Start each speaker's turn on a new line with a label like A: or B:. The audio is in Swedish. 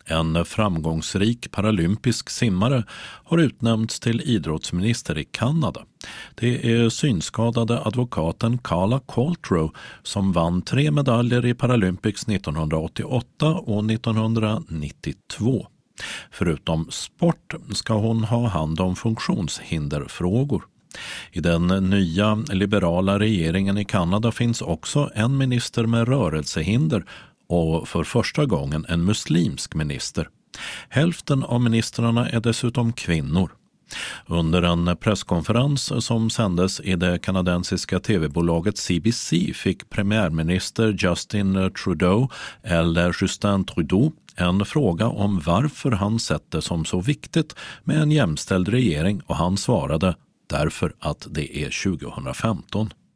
A: En framgångsrik paralympisk simmare har utnämnts till idrottsminister i Kanada. Det är synskadade advokaten Carla Qualtrough som vann 3 medaljer i Paralympics 1988 och 1992. Förutom sport ska hon ha hand om funktionshinderfrågor. I den nya liberala regeringen i Kanada finns också en minister med rörelsehinder och för första gången en muslimsk minister. Hälften av ministrarna är dessutom kvinnor. Under en presskonferens som sändes i det kanadensiska tv-bolaget CBC fick premiärminister Justin Trudeau eller Justin Trudeau en fråga om varför han sett det som så viktigt med en jämställd regering och han svarade därför att det är 2015.